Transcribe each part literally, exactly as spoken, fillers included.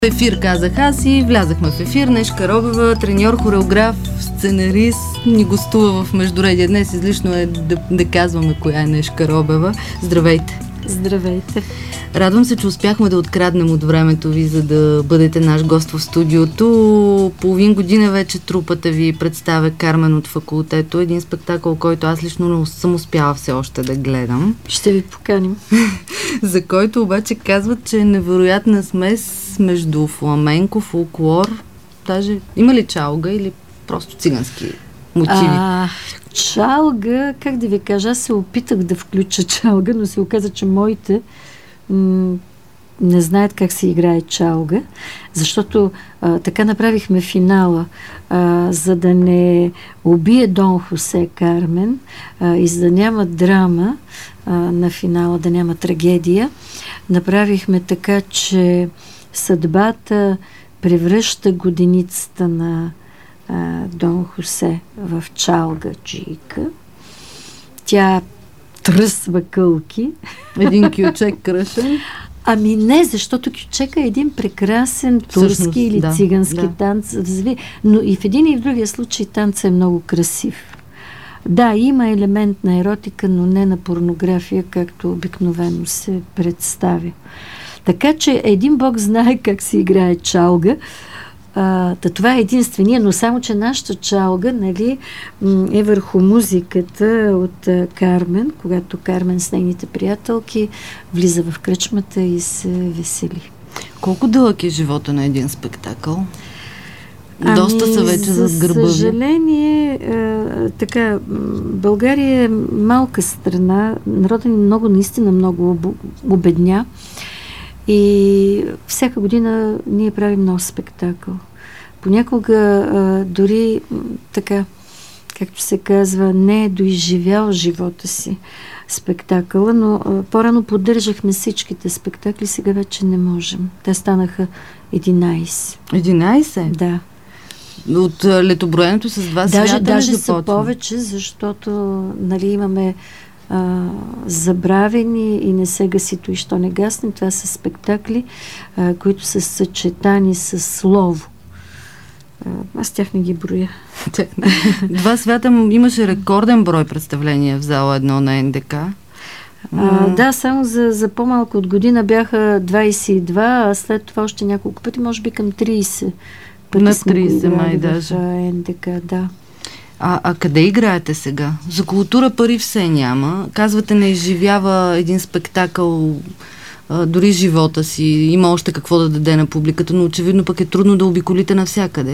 Ефир, казах аз, и влязахме в ефир. Нешка Робева, треньор, хореограф, сценарист, ни гостува в Междуредие. Днес излишно е да, да казваме коя е Нешка Робева. Здравейте! Здравейте! Радвам се, че успяхме да откраднем от времето ви, за да бъдете наш гост в студиото. Половин година вече трупата ви представя Кармен от факултето. Един спектакъл, който аз лично не съм успяла все още да гледам. Ще ви поканим. За който обаче казват, че е невероятна смес между фламенко, фолклор. Даже има ли чалга или просто цигански мотиви? А, чалга, как да ви кажа, аз се опитах да включа чалга, но се оказа, че моите м- не знаят как се играе чалга, защото а, така направихме финала, а, за да не убие Дон Хосе Кармен а, и за да няма драма а, на финала, да няма трагедия. Направихме така, че съдбата превръща годиницата на а, Дон Хосе в чалга-джийка. Тя тръсва кълки. Един кючек кръшен. Ами не, защото кючека е един прекрасен турски Всъщност, или да, цигански да. танц. Но и в един и в другия случай танцът е много красив. Да, има елемент на еротика, но не на порнография, както обикновено се представя. Така че един бог знае как се играе чалга. А, да, това е единствения, но само, че нашата чалга, нали, е върху музиката от а, Кармен, когато Кармен с нейните приятелки влиза в кръчмата и се весели. Колко дълъг е живота на един спектакъл? Ами, Доста са вече зад гърба ви. За съжаление, а, така, България е малка страна, народът ни много, наистина много обедня. И всяка година ние правим нов спектакъл. Понякога а, дори така, както се казва, не е доизживял живота си спектакъла, но а, по-рано поддържахме всичките спектакли, сега вече не можем. Те станаха единайсет. единайсет? Да. От а, летоброенето с два даже, свята даже започва? са повече, защото нали, имаме Uh, забравени и не се гаси и що не гасне. Това са спектакли, uh, които са съчетани с слово. Uh, аз тях не ги броя. Два свята имаше рекорден брой представления в зала едно на ен де ка. Uh, да, само за, за по-малко от година бяха двайсет и два, а след това още няколко пъти, може би към трийсет пъти на сме трийсет го май играли даже. в ен де ка, да. А, а къде играете сега? За култура пари все няма. Казвате, не изживява един спектакъл а, дори живота си. Има още какво да даде на публиката, но очевидно пък е трудно да обиколите навсякъде.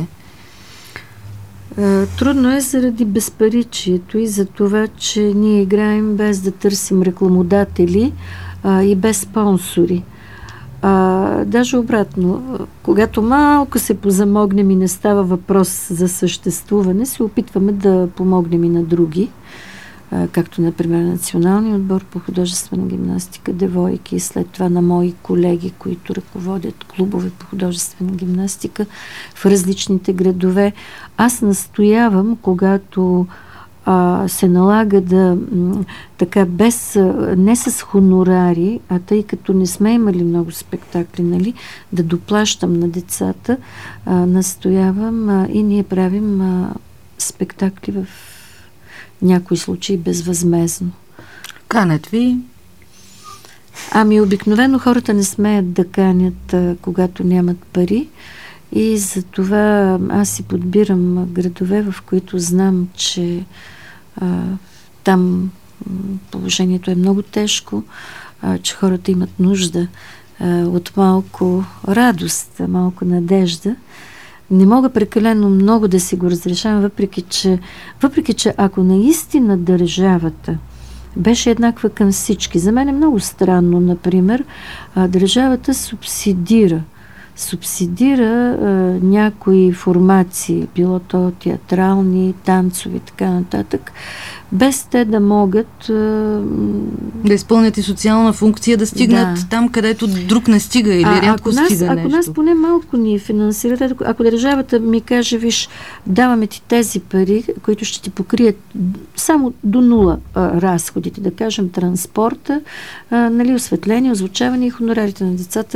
А, трудно е заради безпаричието и за това, че ние играем без да търсим рекламодатели а, и без спонсори. А, даже обратно, когато малко се позамогнем и не става въпрос за съществуване, се опитваме да помогнем и на други, а, както например Националния отбор по художествена гимнастика, девойки, и след това на мои колеги, които ръководят клубове по художествена гимнастика в различните градове. Аз настоявам, когато А, се налага да м, така без, не с хонорари, а тъй като не сме имали много спектакли, нали, да доплащам на децата, а, настоявам а, и ние правим а, спектакли в някои случаи безвъзмездно. Канят ви? Ами обикновено хората не смеят да канят, а, когато нямат пари, и за това аз си подбирам градове, в които знам, че а, там положението е много тежко, а, че хората имат нужда а, от малко радост, малко надежда. Не мога прекалено много да си го разрешавам, въпреки че, въпреки че ако наистина държавата беше еднаква към всички. За мен е много странно, например, а, държавата субсидира субсидира а, някои формации, било то театрални, танцови, така нататък, без те да могат а, да изпълнят и социална функция, да стигнат да. там, където друг не стига или а, рядко ако стига нас, нещо. Ако нас поне малко ни финансират, ако, ако държавата ми каже, виж, даваме ти тези пари, които ще ти покрият само до нула а, разходите, да кажем транспорта, а, нали, осветление, озвучаване и хонорарите на децата,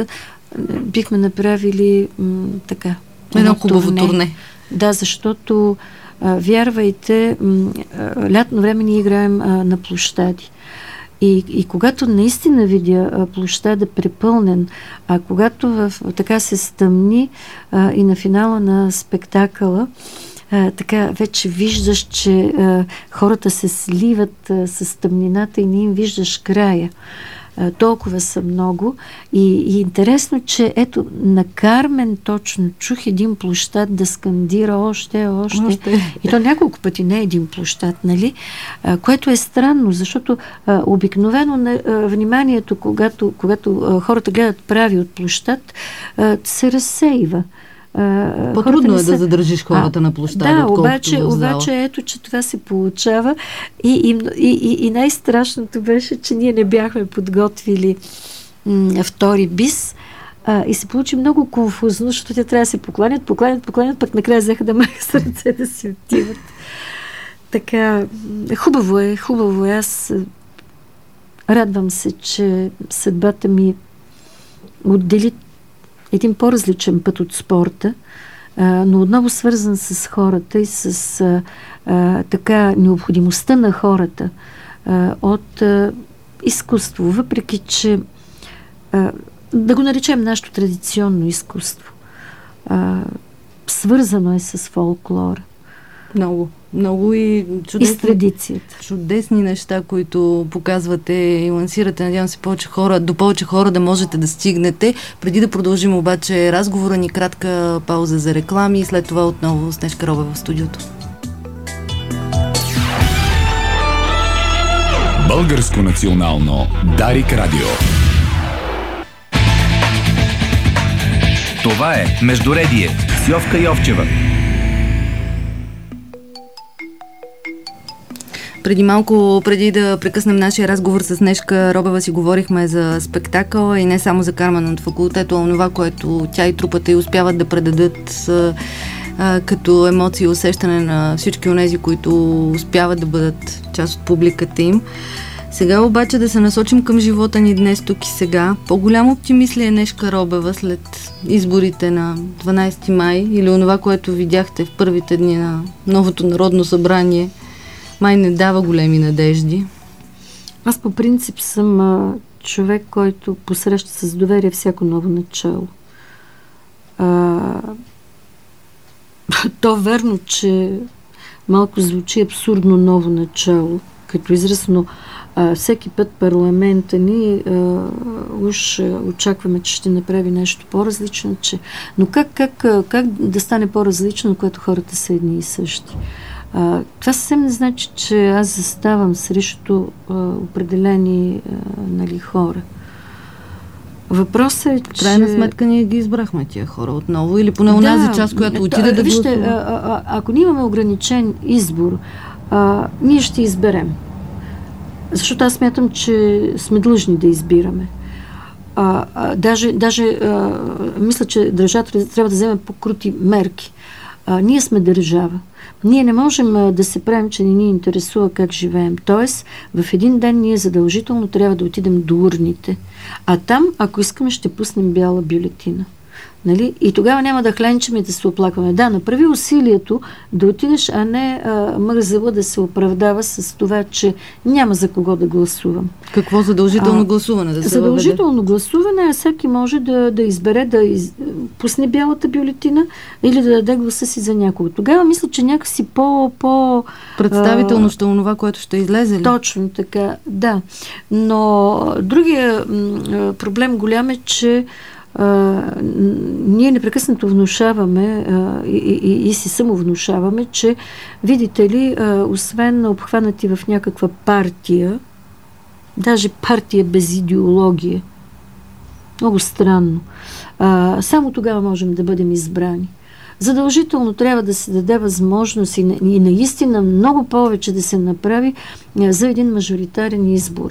бихме направили м, така. Едно хубаво турне. турне. Да, защото а, вярвайте, м, а, лятно време ние играем а, на площади. И, и когато наистина видя а, площада препълнен, а когато в, така се стъмни а, и на финала на спектакъла, а, така вече виждаш, че а, хората се сливат а, с тъмнината и не им виждаш края. А, толкова са много. И, и интересно, че ето на Кармен точно чух един площад да скандира още, още. още. И то няколко пъти, не един площад, нали? А, което е странно, защото а, обикновено на, а, вниманието, когато, когато а, хората гледат прави от площад, а, се разсейва. Uh, По-трудно е са... да задържиш хората а, на площада, да, обаче, обаче ето, че това се получава и, и, и, и най-страшното беше, че ние не бяхме подготвили м- втори бис а, и се получи много конфузно, защото те трябва да се покланят, покланят, покланят, пък накрая взеха да маха с ръце да си отиват. Така, хубаво е, хубаво е. Аз радвам се, че съдбата ми отдели един по-различен път от спорта, а, но отново свързан с хората и с а, а, така необходимостта на хората а, от а, изкуство, въпреки че а, да го наречем нашето традиционно изкуство. А, свързано е с фолклора. Много, много и чудесни, и с традицията. Чудесни неща, които показвате и лансирате. Надявам се повече хора, до повече хора да можете да стигнете. Преди да продължим обаче разговора ни, кратка пауза за реклами и след това отново Снежка Робева в студиото. Българско национално Дарик Радио. Това е Междуредие с Йовка Йовчева. Преди малко, преди да прекъснем нашия разговор с Снежка Робева, си говорихме за спектакъла и не само за Кармен от факултета, а това, което тя и трупата й успяват да предадат а, а, като емоции и усещане на всички онези, които успяват да бъдат част от публиката им. Сега обаче да се насочим към живота ни днес, тук и сега. По-голям оптимист ли е Снежка Робева след изборите на дванайсети май или онова, което видяхте в първите дни на новото Народно събрание? Май не дава големи надежди. Аз по принцип съм а, човек, който посреща с доверие всяко ново начало. А, то верно, че малко звучи абсурдно ново начало, като израз, но а, всеки път парламента ни а, уж а, очакваме, че ще направи нещо по-различно, че... но как, как, как да стане по-различно, когато хората са едни и същи? А, това съвсем не значи, че аз заставам срещу а, определени а, нали, хора. Въпросът е, че... В крайна сметка ние ги избрахме тия хора отново или поне онази да, част, която отиде да вижте, гласува. А, а, ако ние имаме ограничен избор, а, ние ще изберем. Защото аз смятам, че сме длъжни да избираме. А, а, даже даже а, мисля, че държавата трябва да вземе по-крути мерки. А, ние сме държава. Ние не можем а, да се правим, че не ни интересува как живеем. Тоест, в един ден ние задължително трябва да отидем до урните. А там, ако искаме, ще пуснем бяла бюлетина. Нали? И тогава няма да хленчим и да се оплакваме. Да, направи усилието да отидеш, а не а, мързела да се оправдава с това, че няма за кого да гласувам. Какво задължително а, гласуване? Да се задължително въведе? гласуване, а всеки може да, да избере да из, пусне бялата бюлетина или да даде гласа си за някого. Тогава мисля, че някакси по... по представително ще онова, което ще излезе ли? Точно така, да. Но другия м, проблем голям е, че Uh, ние непрекъснато внушаваме uh, и, и, и си самовнушаваме, че видите ли, uh, освен обхванати в някаква партия, даже партия без идеология, много странно, uh, само тогава можем да бъдем избрани. Задължително трябва да се даде възможност и, и наистина много повече да се направи uh, за един мажоритарен избор.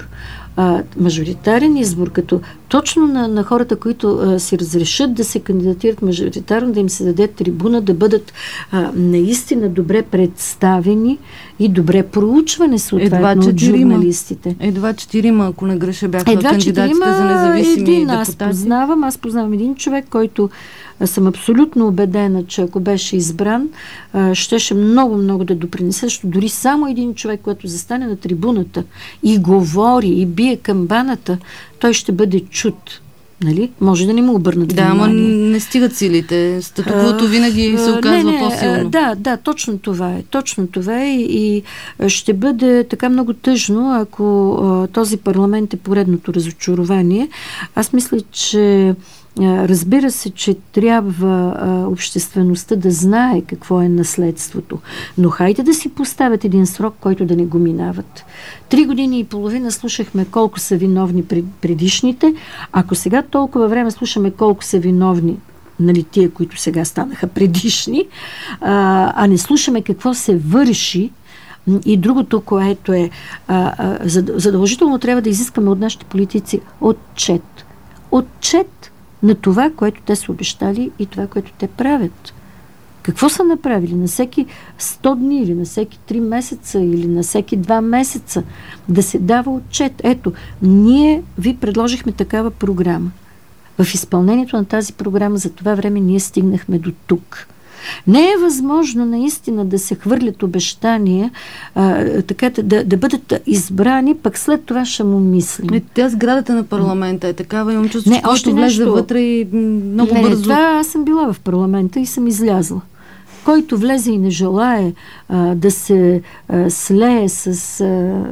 а, мажоритарен избор, като точно на, на хората, които а, си разрешат да се кандидатират мажоритарно, да им се даде трибуна, да бъдат а, наистина добре представени и добре проучване съответно от журналистите. Едва четирима, ако не греша, бяха едва кандидатите за независими един, депутати. Аз познавам, аз познавам един човек, който съм абсолютно убедена, че ако беше избран, щеше много-много да допринесе, защото дори само един човек, който застане на трибуната и говори, и бие камбаната, той ще бъде чут. Нали? Може да не му обърнат да, внимание. Да, ама не стигат силите. Статуквото винаги се оказва не, не, по-силно. Да, да, точно това е. Точно това е и, и ще бъде така много тъжно, ако а, този парламент е поредното разочарование. Аз мисля, че разбира се, че трябва а, обществеността да знае какво е наследството. Но хайде да си поставят един срок, който да не го минават. Три години и половина слушахме колко са виновни пред, предишните. Ако сега толкова време слушаме колко са виновни, нали, тия, които сега станаха предишни, а, а не слушаме какво се върши, и другото, което е а, а, задължително трябва да изискаме от нашите политици отчет. Отчет на това, което те са обещали и това, което те правят. Какво са направили? На всеки сто дни или на всеки три месеца или на всеки два месеца да се дава отчет. Ето, ние ви предложихме такава програма. В изпълнението на тази програма за това време ние стигнахме до тук. Не е възможно наистина да се хвърлят обещания, а, така да, да бъдат избрани, пък след това ще му мислим. Е, тя сградата на парламента е такава, имам чувство, че още който влезе нещо... вътре и много не, бързо. Не, това аз съм била в парламента и съм излязла. Който влезе и не желае а, да се а, слее с а,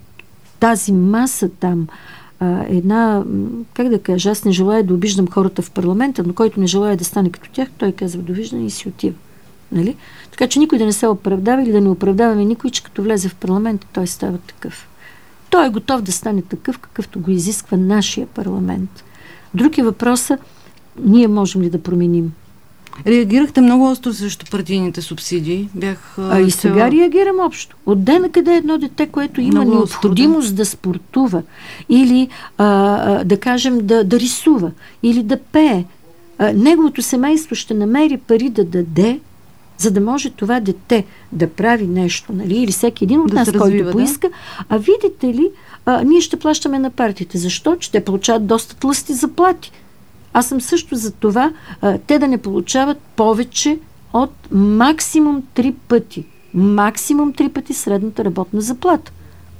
тази маса там, а, една, как да кажа, аз не желая да обиждам хората в парламента, но който не желая да стане като тях, той казва довиждане и си отива. Нали? Така че никой да не се оправдава или да не оправдаваме никой, че като влезе в парламента, той става такъв. Той е готов да стане такъв, какъвто го изисква нашия парламент. Друг е въпроса, ние можем ли да променим? Реагирахте много остро срещу партийните субсидии. Бях, а и сега цяла... реагирам общо. От ден къде е едно дете, което има много необходимост остро, да. да спортува или а, а, да кажем да, да рисува или да пее. А, неговото семейство ще намери пари да даде, за да може това дете да прави нещо, нали? Или всеки един от да нас, развива, който поиска. Да? А видите ли, а, ние ще плащаме на партиите. Защо? Че те получават доста тлъсти заплати. Аз съм също за това а, те да не получават повече от максимум три пъти. Максимум три пъти средната работна заплата.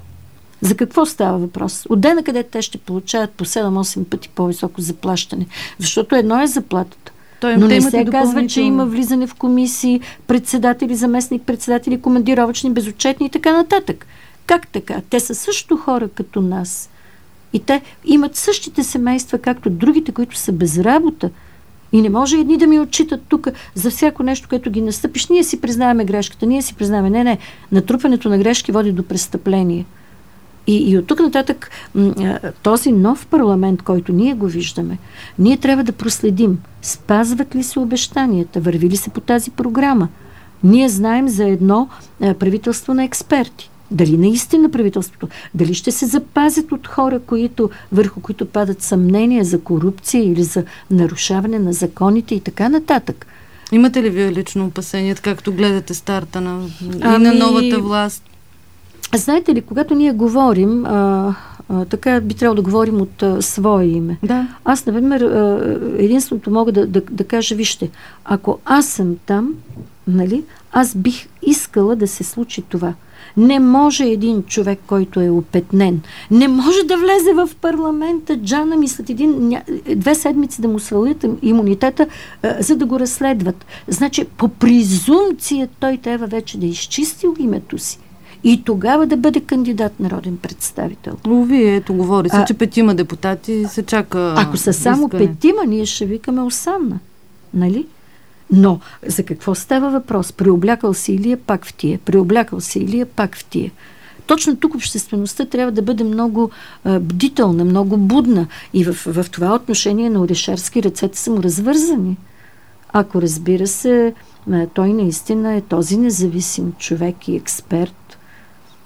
За какво става въпрос? От дена къде те ще получават по седем-осем пъти по-високо заплащане. Защото едно е заплатата. Той, но не се казва, че има влизане в комисии, председатели, заместник председатели, командировъчни, безотчетни и така нататък. Как така? Те са също хора като нас. И те имат същите семейства, както другите, които са без работа. И не може едни да ми отчитат тук за всяко нещо, което ги настъпиш. Ние си признаваме грешката, ние си признаваме. Не, не, натрупването на грешки води до престъпление. И, и от тук нататък този нов парламент, който ние го виждаме, ние трябва да проследим, спазват ли се обещанията, върви ли се по тази програма. Ние знаем за едно правителство на експерти. Дали наистина правителството, дали ще се запазят от хора, които, върху които падат съмнения за корупция или за нарушаване на законите и така нататък. Имате ли вие лично опасения, както гледате старта на, ами, и на новата власт? Знаете ли, когато ние говорим, а, а, така би трябвало да говорим от а, свое име. Да. Аз, например, а, единственото мога да, да, да кажа, вижте, ако аз съм там, нали, аз бих искала да се случи това. Не може един човек, който е опетнен, не може да влезе в парламента, Джана ми след един, ня, две седмици да му свалят имунитета, а, за да го разследват. Значи, по презумпция той трябва вече да е изчистил името си. И тогава да бъде кандидат народен представител. Но вие, ето, говори се, а, че петима депутати се чака. Ако са само искане. петима, ние ще викаме осанна. Нали? Но за какво става въпрос? Преоблякал се Илия пак в тия. Преоблякал се Илия пак в тия. Точно тук обществеността трябва да бъде много а, бдителна, много будна. И в, в това отношение на Орешарски ръцете са му развързани. Ако, разбира се, той наистина е този независим човек и експерт,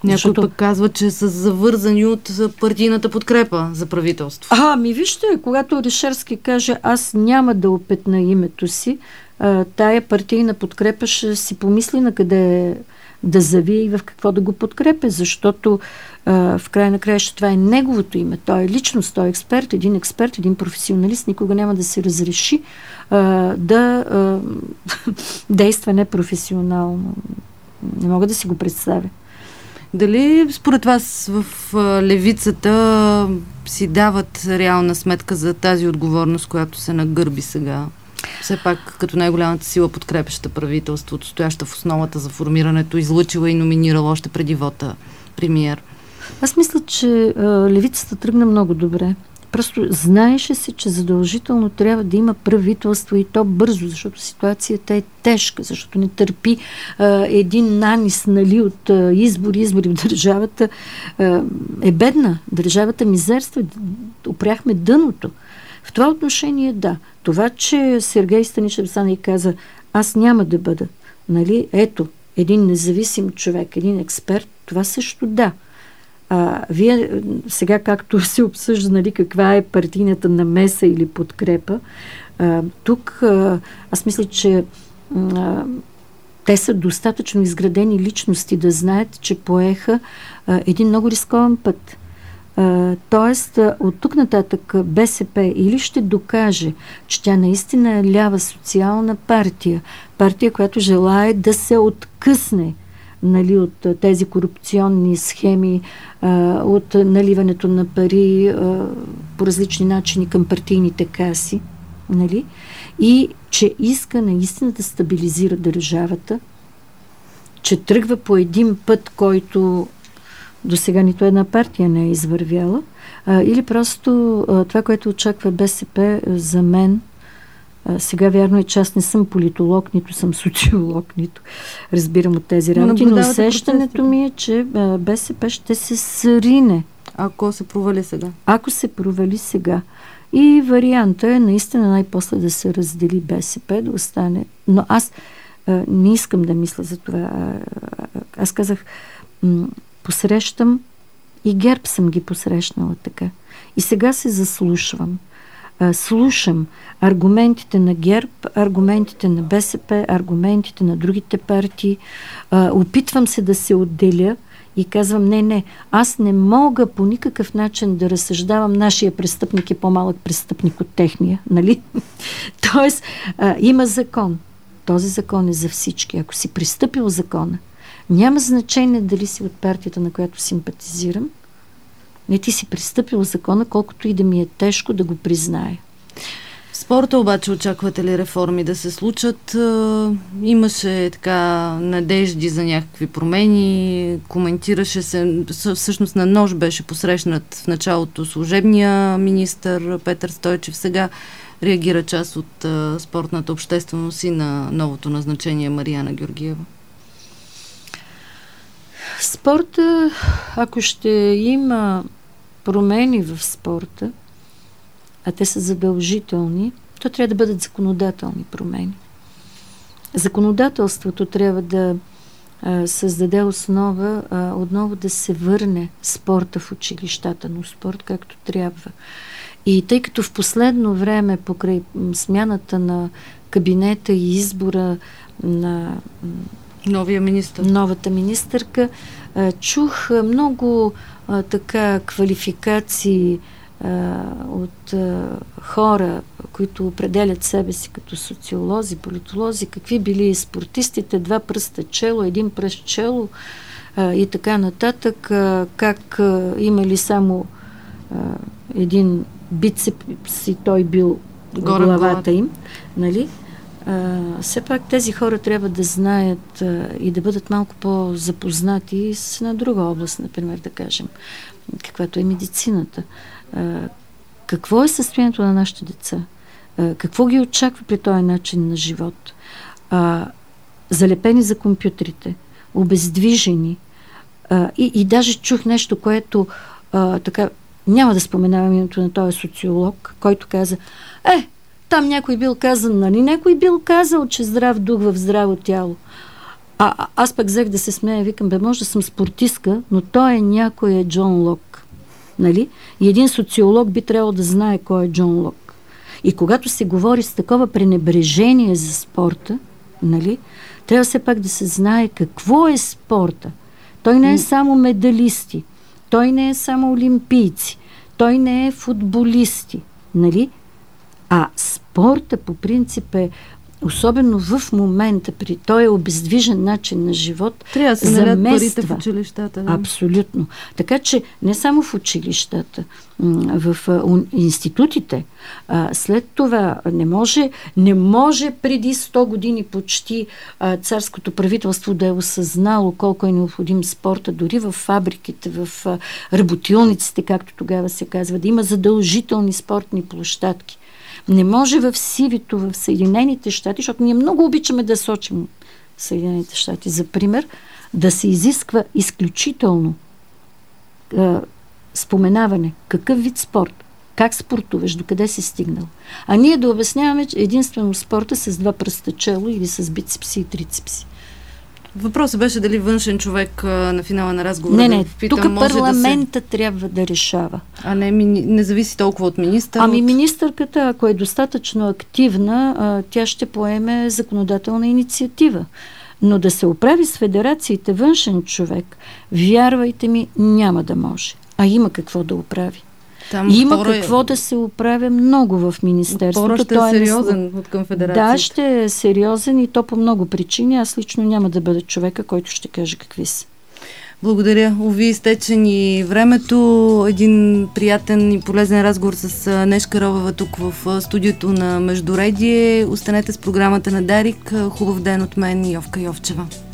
Някой Защото... пък казва, че са завързани от партийната подкрепа за правителство. А, ми вижте, когато Орешарски каже, аз няма да опетна името си, а, тая партийна подкрепа ще си помисли на къде да завие и в какво да го подкрепя, защото а, в края на краища това е неговото име. Той е личност, той е експерт, един експерт, един професионалист, никога няма да се разреши а, да а, действа непрофесионално. Не мога да си го представя. Дали според вас в а, левицата си дават реална сметка за тази отговорност, която се нагърби сега? Все пак като най-голямата сила подкрепяща правителството, стояща в основата за формирането, излъчила и номинирала още преди вота премиер. Аз мисля, че а, левицата тръгна много добре. Просто знаеше се, че задължително трябва да има правителство и то бързо, защото ситуацията е тежка, защото не търпи а, един нанис, нали, от а, избори, избори в държавата. А, е бедна. Държавата мизерства. Опряхме дъното. В това отношение, да. Това, че Сергей Станишев стана и каза, аз няма да бъда, нали, ето, един независим човек, един експерт, това също да. А, вие сега, както се обсъжда, нали, каква е партийната намеса или подкрепа, а, тук а, аз мисля, че а, те са достатъчно изградени личности да знаят, че поеха а, един много рискован път. Uh, тоест, uh, от тук нататък БСП или ще докаже, че тя наистина е лява социална партия, партия, която желае да се откъсне, нали, от uh, тези корупционни схеми, uh, от наливането на пари uh, по различни начини към партийните каси, нали, и че иска наистина да стабилизира държавата, че тръгва по един път, който до сега нито една партия не е извървяла, а, или просто а, това, което очаква БСП за мен, а, сега вярно е, че аз не съм политолог, нито съм социолог, нито разбирам от тези работи, но усещането ми е, че а, БСП ще се срине. Ако се провали сега? Ако се провали сега. И варианта е наистина най-после да се раздели БСП, да остане. Но аз а, не искам да мисля за това. А, аз казах, м- посрещам и ГЕРБ съм ги посрещнала така. И сега се заслушвам. А, слушам аргументите на ГЕРБ, аргументите на БСП, аргументите на другите партии. А, опитвам се да се отделя и казвам, не, не, аз не мога по никакъв начин да разсъждавам, нашия престъпник е по-малък престъпник от техния, нали? Тоест, а, има закон. Този закон е за всички. Ако си пристъпил закона, няма значение дали си от партията, на която симпатизирам. Не, ти си пристъпил закона, колкото и да ми е тежко да го призная. В спорта обаче очаквате ли реформи да се случат? Имаше така надежди за някакви промени, коментираше се, всъщност на нож беше посрещнат в началото служебния министър Петър Стойчев. Сега реагира част от спортната общественост и на новото назначение Мариана Георгиева. Спорта, ако ще има промени в спорта, а те са задължителни, то трябва да бъдат законодателни промени. Законодателството трябва да а, създаде основа, а, отново да се върне спорта в училищата, но спорт както трябва. И тъй като в последно време, покрай смяната на кабинета и избора на новия министър, новата министърка, а, чух много а, така квалификации а, от а, хора, които определят себе си като социолози, политолози, какви били спортистите, два пръста чело, един пръст чело а, и така нататък, а, как а, имали само а, един бицепс и той бил горе главата им, нали? Uh, все пак тези хора трябва да знаят uh, и да бъдат малко по-запознати с една друга област, например, да кажем, каквато е медицината. Uh, какво е състоянието на нашите деца? Uh, какво ги очаква при този начин на живот? Uh, залепени за компютрите, обездвижени. Uh, и, и даже чух нещо, което uh, така, няма да споменавам името на този социолог, който каза, е, там някой бил казан, нали? Някой бил казал, че здрав дух в здраво тяло. А, аз пък взех да се смея, викам, бе, може да съм спортистка, но той е някой е Джон Лок. Нали? И един социолог би трябвало да знае кой е Джон Лок. И когато се говори с такова пренебрежение за спорта, нали, трябва все пак да се знае какво е спорта. Той не е само медалисти, той не е само олимпийци, той не е футболисти, нали? А спорта по принцип е, особено в момента, при този обездвижен начин на живот, трябва да се налят парите в училищата. Да. Абсолютно. Така че не само в училищата, в институтите, след това не може, не може преди сто години почти царското правителство да е осъзнало колко е необходим спорта, дори в фабриките, в работилниците, както тогава се казва, да има задължителни спортни площадки. Не може в сивито, в Съединените щати, защото ние много обичаме да сочим Съединените щати, за пример, да се изисква изключително е, споменаване какъв вид спорт, как спортуваш, докъде си стигнал. А ние да обясняваме единствено спорта с два пръста чело или с бицепси и трицепси. Въпросът беше дали външен човек а, на финала на разговора. Не, не, питам, тук парламента да се... трябва да решава. А не, ми, не зависи толкова от министър. Ами от... министърката, ако е достатъчно активна, а, тя ще поеме законодателна инициатива. Но да се оправи с федерациите външен човек, вярвайте ми, няма да може. А има какво да оправи. Там има отпора... какво да се оправя много в министерството. Отпора ще е сериозен от към федерацията. Да, ще е сериозен и то по много причини. Аз лично няма да бъда човека, който ще каже какви са. Благодаря. Уви, изтече ни времето. Един приятен и полезен разговор с Нешка Робева тук в студиото на Междуредие. Останете с програмата на Дарик. Хубав ден от мен и Йовка Йовчева.